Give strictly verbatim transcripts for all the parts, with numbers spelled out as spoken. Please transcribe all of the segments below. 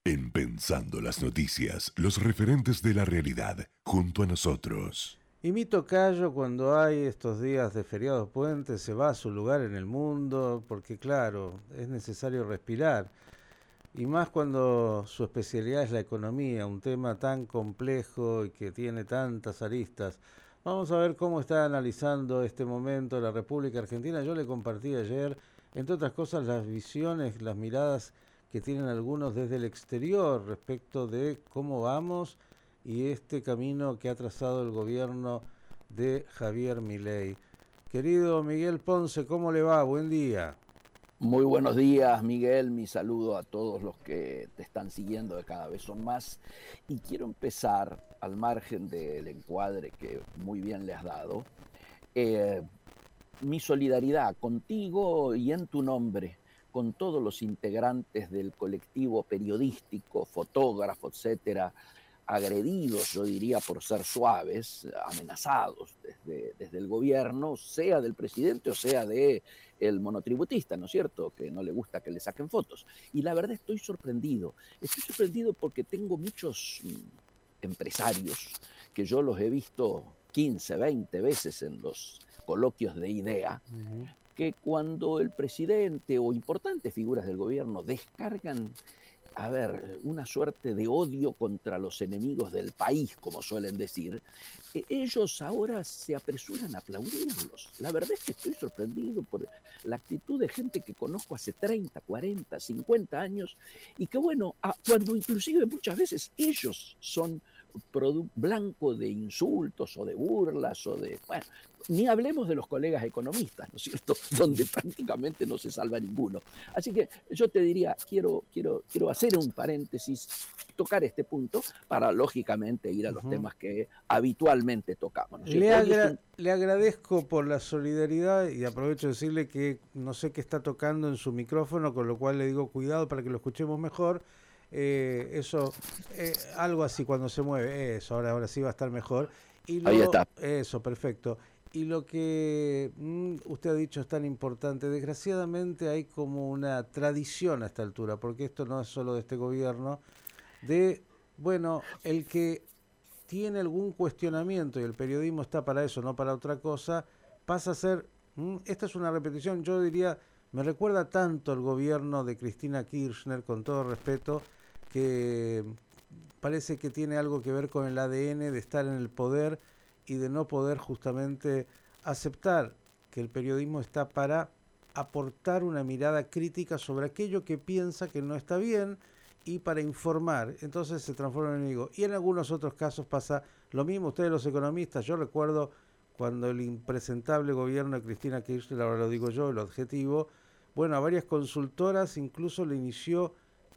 En Pensando las Noticias, los referentes de la realidad, junto a nosotros. Y mi tocayo, cuando hay estos días de feriados puentes, se va a su lugar en el mundo, porque claro, es necesario respirar. Y más cuando su especialidad es la economía, un tema tan complejo y que tiene tantas aristas. Vamos a ver cómo está analizando este momento la República Argentina. Yo le compartí ayer, entre otras cosas, las visiones, las miradas que tienen algunos desde el exterior respecto de cómo vamos y este camino que ha trazado el gobierno de Javier Milei. Querido Miguel Ponce, ¿cómo le va? Buen día. Muy buenos días, Miguel. Mi saludo a todos los que te están siguiendo, que cada vez son más. Y quiero empezar, al margen del encuadre que muy bien le has dado, eh, mi solidaridad contigo y en tu nombre, con todos los integrantes del colectivo periodístico, fotógrafo, etcétera, agredidos, yo diría por ser suaves, amenazados desde, desde el gobierno, sea del presidente o sea de el monotributista, ¿no es cierto?, que no le gusta que le saquen fotos. Y la verdad estoy sorprendido, estoy sorprendido porque tengo muchos empresarios que yo los he visto quince, veinte veces en los coloquios de idea, uh-huh. que cuando el presidente o importantes figuras del gobierno descargan, a ver, una suerte de odio contra los enemigos del país, como suelen decir, eh, ellos ahora se apresuran a aplaudirlos. La verdad es que estoy sorprendido por la actitud de gente que conozco hace treinta, cuarenta, cincuenta años y que, bueno, a, cuando inclusive muchas veces ellos son produ- blanco de insultos o de burlas o de... Bueno, ni hablemos de los colegas economistas, ¿no es cierto?, donde prácticamente no se salva ninguno. Así que yo te diría, quiero, quiero, quiero hacer un paréntesis, tocar este punto para, lógicamente, ir a los uh-huh. temas que habitualmente tocamos, ¿no es le, agra- un... le agradezco por la solidaridad y aprovecho de decirle que no sé qué está tocando en su micrófono, con lo cual le digo cuidado para que lo escuchemos mejor. Eh, eso, eh, algo así cuando se mueve, eso, ahora, ahora sí va a estar mejor. Y lo, Ahí está. Eso, perfecto. Y lo que mmm, usted ha dicho es tan importante. Desgraciadamente hay como una tradición a esta altura, porque esto no es solo de este gobierno, de, bueno, el que tiene algún cuestionamiento, y el periodismo está para eso, no para otra cosa, pasa a ser, mmm, esta es una repetición, yo diría, me recuerda tanto al gobierno de Cristina Kirchner, con todo respeto, que parece que tiene algo que ver con el A D N de estar en el poder y de no poder justamente aceptar que el periodismo está para aportar una mirada crítica sobre aquello que piensa que no está bien y para informar. Entonces se transforma en enemigo. Y en algunos otros casos pasa lo mismo. Ustedes los economistas, yo recuerdo cuando el impresentable gobierno de Cristina Kirchner, ahora lo digo yo, el objetivo, bueno, a varias consultoras incluso le inició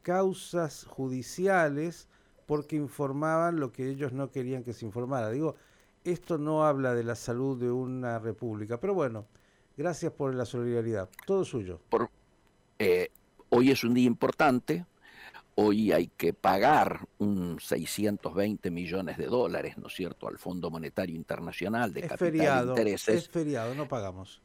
causas judiciales porque informaban lo que ellos no querían que se informara. Digo, esto no habla de la salud de una república, pero bueno, gracias por la solidaridad, todo suyo. Por, eh, hoy es un día importante, hoy hay que pagar un seiscientos veinte millones de dólares, ¿no es cierto?, al Fondo Monetario Internacional de es capital feriado, e intereses. Es feriado, no pagamos.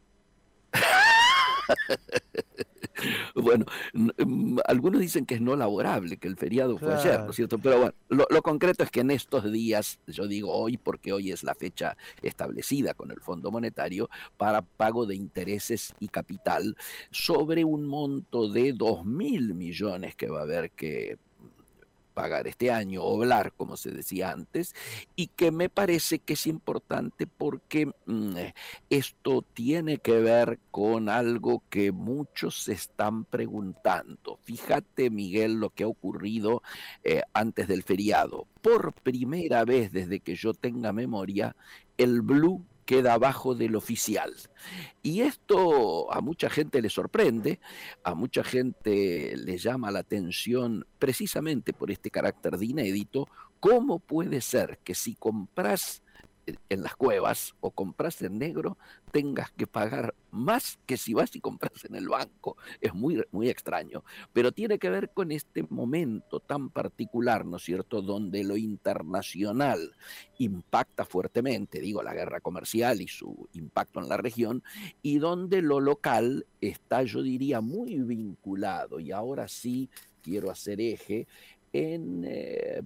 Bueno, algunos dicen que es no laborable, que el feriado claro. fue ayer, ¿no es cierto? Pero bueno, lo, lo concreto es que en estos días, yo digo hoy porque hoy es la fecha establecida con el Fondo Monetario para pago de intereses y capital sobre un monto de dos mil millones que va a haber que pagar este año, oblar, como se decía antes, y que me parece que es importante porque mmm, esto tiene que ver con algo que muchos se están preguntando. Fíjate, Miguel, lo que ha ocurrido eh, antes del feriado. Por primera vez desde que yo tenga memoria, el blue queda abajo del oficial. Y esto a mucha gente le sorprende, a mucha gente le llama la atención precisamente por este carácter de inédito. ¿Cómo puede ser que si compras en las cuevas o compras en negro tengas que pagar más que si vas y compras en el banco? Es muy, muy extraño, pero tiene que ver con este momento tan particular, ¿no es cierto?, donde lo internacional impacta fuertemente, digo, la guerra comercial y su impacto en la región, y donde lo local está, yo diría, muy vinculado, y ahora sí quiero hacer eje en eh,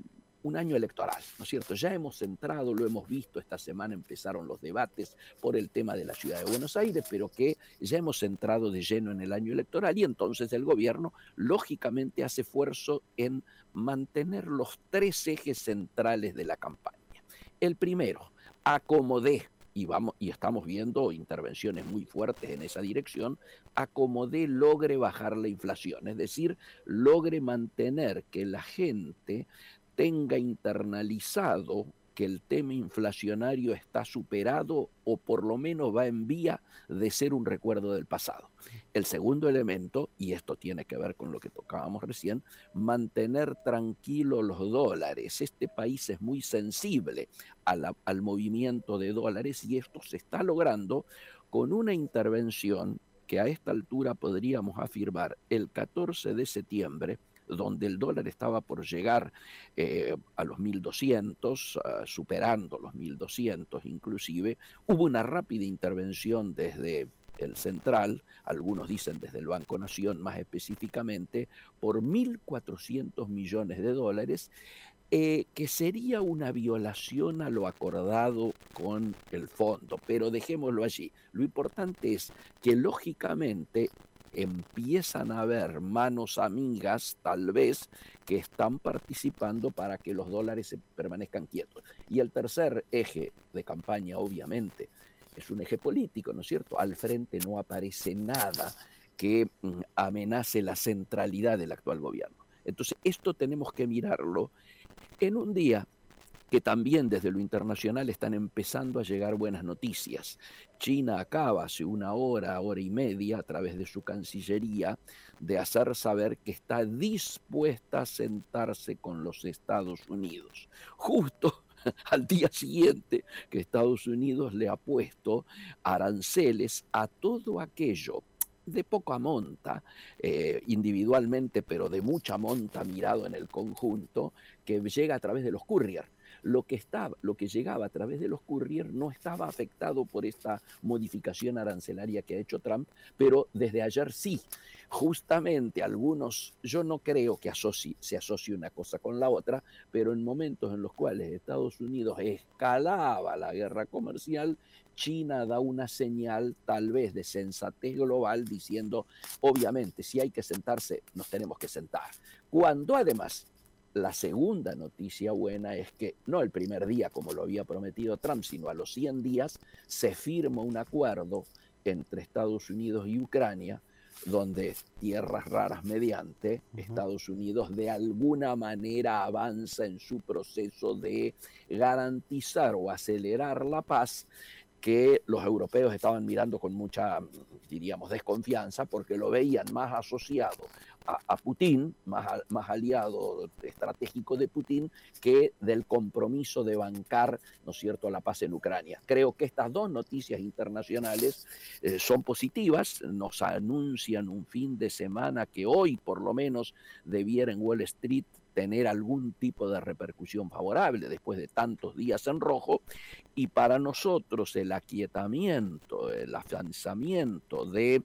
un año electoral, ¿no es cierto? Ya hemos entrado, lo hemos visto, esta semana empezaron los debates por el tema de la ciudad de Buenos Aires, pero que ya hemos entrado de lleno en el año electoral y entonces el gobierno lógicamente hace esfuerzo en mantener los tres ejes centrales de la campaña. El primero, acomodé, y, vamos, y estamos viendo intervenciones muy fuertes en esa dirección, acomodé logre bajar la inflación, es decir, logre mantener que la gente tenga internalizado que el tema inflacionario está superado o por lo menos va en vía de ser un recuerdo del pasado. El segundo elemento, y esto tiene que ver con lo que tocábamos recién, mantener tranquilos los dólares. Este país es muy sensible a la, al movimiento de dólares y esto se está logrando con una intervención que a esta altura podríamos afirmar el catorce de septiembre, donde el dólar estaba por llegar eh, a los mil doscientos, uh, superando los mil doscientos inclusive, hubo una rápida intervención desde el central, algunos dicen desde el Banco Nación más específicamente, por mil cuatrocientos millones de dólares, eh, que sería una violación a lo acordado con el fondo, pero dejémoslo allí. Lo importante es que lógicamente empiezan a haber manos amigas, tal vez, que están participando para que los dólares se permanezcan quietos. Y el tercer eje de campaña, obviamente, es un eje político, ¿no es cierto? Al frente no aparece nada que mm, amenace la centralidad del actual gobierno. Entonces, esto tenemos que mirarlo en un día que también desde lo internacional están empezando a llegar buenas noticias. China acaba hace una hora, hora y media, a través de su Cancillería, de hacer saber que está dispuesta a sentarse con los Estados Unidos. Justo al día siguiente que Estados Unidos le ha puesto aranceles a todo aquello de poca monta, eh, individualmente, pero de mucha monta mirado en el conjunto, que llega a través de los courier. Lo que, estaba, lo que llegaba a través de los courier no estaba afectado por esta modificación arancelaria que ha hecho Trump, pero desde ayer sí. Justamente algunos, yo no creo que asocie, se asocie una cosa con la otra, pero en momentos en los cuales Estados Unidos escalaba la guerra comercial, China da una señal tal vez de sensatez global diciendo, obviamente, si hay que sentarse, nos tenemos que sentar. Cuando además la segunda noticia buena es que no el primer día como lo había prometido Trump, sino a los cien días se firma un acuerdo entre Estados Unidos y Ucrania, donde tierras raras mediante, uh-huh. Estados Unidos de alguna manera avanza en su proceso de garantizar o acelerar la paz, que los europeos estaban mirando con mucha, diríamos, desconfianza, porque lo veían más asociado a, a Putin, más, más aliado estratégico de Putin, que del compromiso de bancar, ¿no es cierto?, la paz en Ucrania. Creo que estas dos noticias internacionales eh, son positivas, nos anuncian un fin de semana que hoy, por lo menos, debiera en Wall Street tener algún tipo de repercusión favorable después de tantos días en rojo, y para nosotros el aquietamiento, el afianzamiento de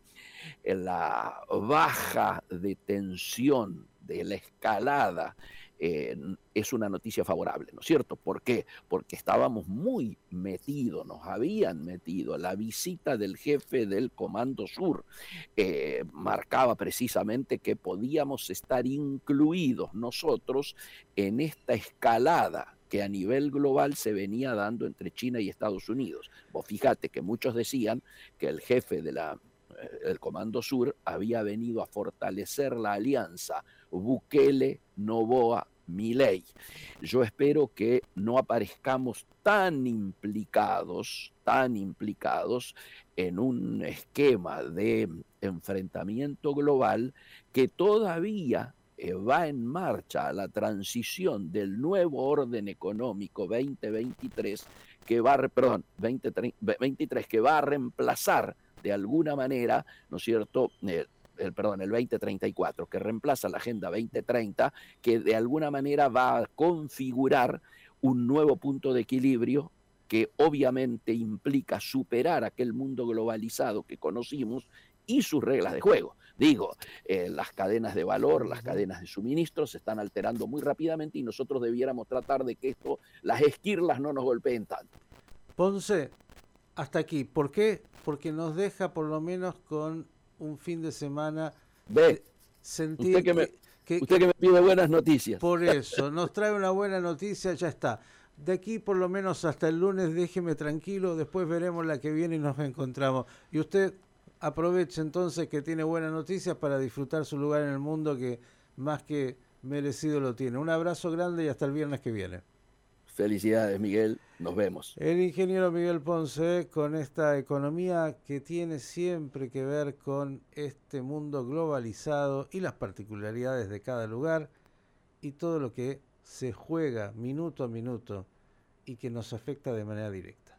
la baja de tensión, de la escalada, eh, es una noticia favorable, ¿no es cierto? ¿Por qué? Porque estábamos muy metidos, nos habían metido. La visita del jefe del Comando Sur eh, marcaba precisamente que podíamos estar incluidos nosotros en esta escalada que a nivel global se venía dando entre China y Estados Unidos. Vos fíjate que muchos decían que el jefe de la el Comando Sur había venido a fortalecer la alianza Bukele, Noboa, Milei. Yo espero que no aparezcamos tan implicados, tan implicados en un esquema de enfrentamiento global que todavía eh, va en marcha la transición del nuevo orden económico veinte veintitrés que va, perdón, veinte veintitrés que va a reemplazar de alguna manera, ¿no es cierto?, el, el, perdón, el veinte treinta y cuatro, que reemplaza la Agenda veinte treinta, que de alguna manera va a configurar un nuevo punto de equilibrio que obviamente implica superar aquel mundo globalizado que conocimos y sus reglas de juego. Digo, eh, las cadenas de valor, las cadenas de suministro se están alterando muy rápidamente y nosotros debiéramos tratar de que esto, las esquirlas no nos golpeen tanto. Ponce, hasta aquí. ¿Por qué? Porque nos deja por lo menos con un fin de semana. Ve, sentir usted, que me, que, usted que me pide buenas noticias. Por eso, nos trae una buena noticia, ya está. De aquí por lo menos hasta el lunes déjeme tranquilo, después veremos la que viene y nos encontramos. Y usted aproveche entonces que tiene buenas noticias para disfrutar su lugar en el mundo, que más que merecido lo tiene. Un abrazo grande y hasta el viernes que viene. Felicidades, Miguel. Nos vemos. El ingeniero Miguel Ponce, con esta economía que tiene siempre que ver con este mundo globalizado y las particularidades de cada lugar y todo lo que se juega minuto a minuto y que nos afecta de manera directa.